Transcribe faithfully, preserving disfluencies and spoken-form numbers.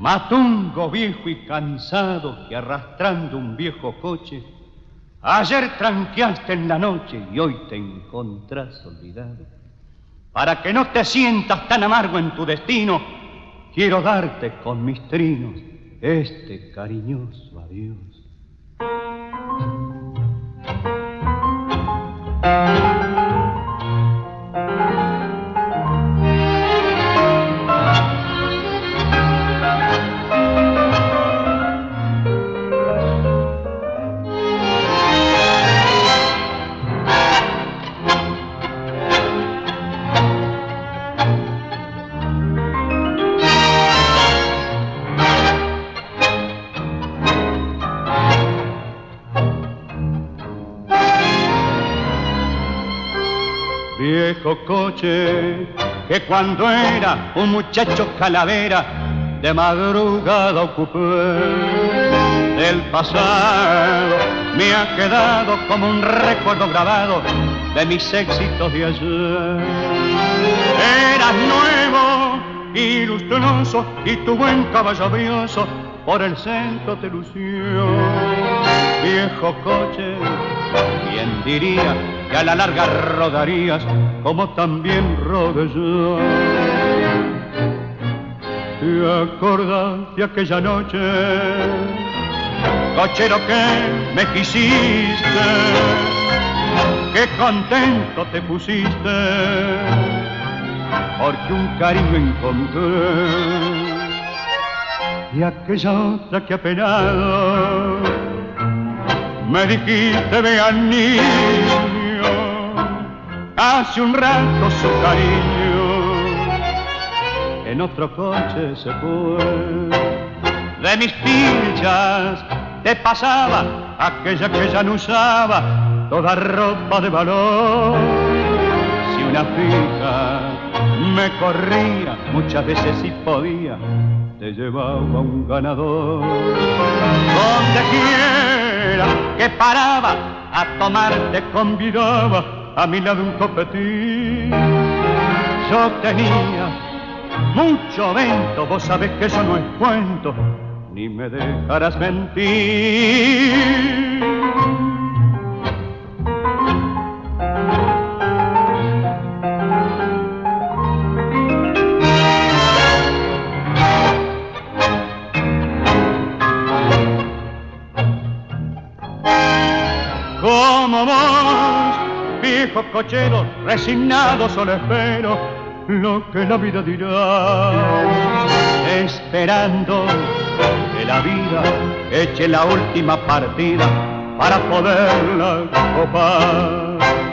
Matungo viejo y cansado que arrastrando un viejo coche, ayer tranqueaste en la noche y hoy te encontrás olvidado. Para que no te sientas tan amargo en tu destino, quiero darte con mis trinos este cariñoso adiós. Viejo coche que cuando era un muchacho calavera de madrugada ocupé, del pasado me ha quedado como un recuerdo grabado de mis éxitos de ayer. Eras nuevo y lustroso y tu buen caballo brioso por el centro te lució. Viejo coche, ¿quién diría que a la larga rodarías como también rodé yo? ¿Te acordás de aquella noche, cochero, que me quisiste? Qué contento te pusiste, porque un cariño encontré. Y aquella otra que apenado me dijiste, vean niño, hace un rato su cariño en otro coche se fue. De mis pilchas te pasaba aquella que ya no usaba toda ropa de valor. Si una fija me corría, muchas veces si podía, te llevaba un ganador. Donde quiera que paraba a tomar te convidaba a mi lado un copetín. Yo tenía mucho vento, vos sabés que eso no es cuento, ni me dejarás mentir. Como vos, viejo cochero, resignado solo espero lo que la vida dirá, esperando que la vida eche la última partida para poderla copar.